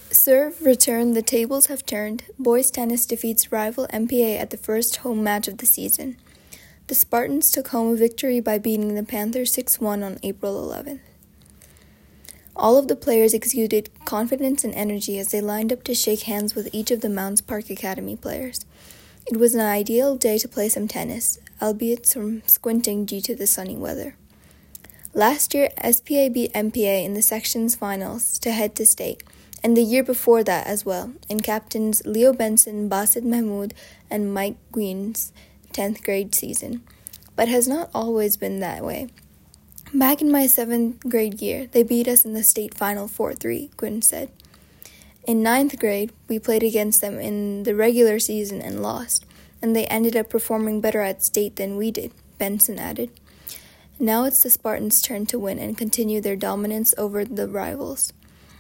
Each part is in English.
Serve return, the tables have turned. Boys tennis defeats rival MPA at the first home match of the season. The Spartans took home a victory by beating the Panthers 6-1 on April 11th. All of the players exuded confidence and energy as they lined up to shake hands with each of the Mounds Park Academy players. It was an ideal day to play some tennis, albeit some squinting due to the sunny weather. Last year, SPA beat MPA in the sections finals to head to state, and the year before that as well, in captains Leo Benson, Basit Mahmood, and Mike Gwyn's 10th grade season, but has not always been that way. Back in my 7th grade year, they beat us in the state final 4-3, Gwyn said. In 9th grade, we played against them in the regular season and lost, and they ended up performing better at state than we did, Benson added. Now it's the Spartans' turn to win and continue their dominance over the rivals.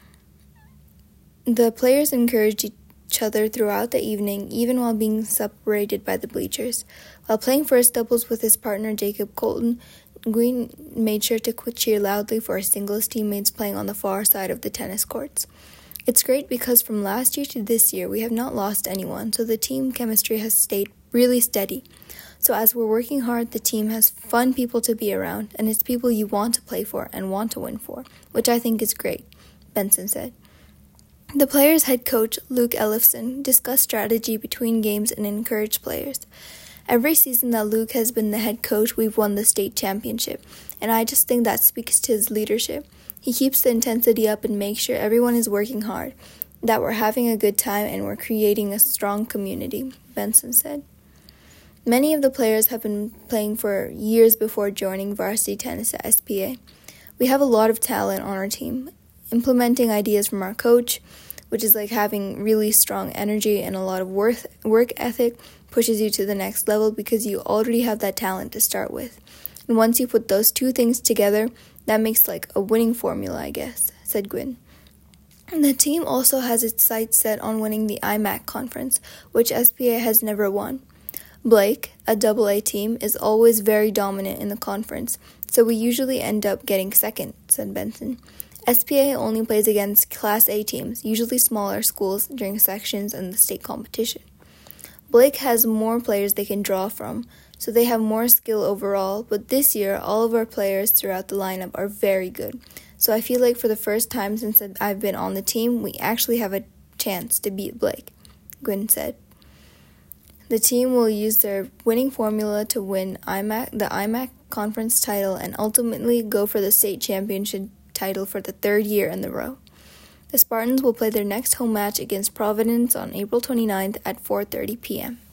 The players encouraged each other throughout the evening, even while being separated by the bleachers. While playing first doubles with his partner Jacob Colton, Gwyn made sure to cheer loudly for his singles teammates playing on the far side of the tennis courts. It's great because from last year to this year, we have not lost anyone, so the team chemistry has stayed really steady. So as we're working hard, the team has fun people to be around, and it's people you want to play for and want to win for, which I think is great, Benson said. The players' head coach, Luke Ellefson, discussed strategy between games and encouraged players. Every season that Luke has been the head coach, we've won the state championship, and I just think that speaks to his leadership. He keeps the intensity up and makes sure everyone is working hard, that we're having a good time and we're creating a strong community, Benson said. Many of the players have been playing for years before joining varsity tennis at SPA. We have a lot of talent on our team, implementing ideas from our coach, which is like having really strong energy and a lot of work ethic, pushes you to the next level because you already have that talent to start with. And once you put those two things together, that makes like a winning formula, I guess, said Gwyn. And the team also has its sights set on winning the IMAC conference, which SPA has never won. Blake, a AA team, is always very dominant in the conference, so we usually end up getting second, said Benson. SPA only plays against Class A teams, usually smaller schools, during sections and the state competition. Blake has more players they can draw from, so they have more skill overall, but this year all of our players throughout the lineup are very good. So I feel like for the first time since I've been on the team, we actually have a chance to beat Blake, Gwyn said. The team will use their winning formula to win the IMAC conference title and ultimately go for the state championship title for the third year in a row. The Spartans will play their next home match against Providence on April 29th at 4:30 p.m.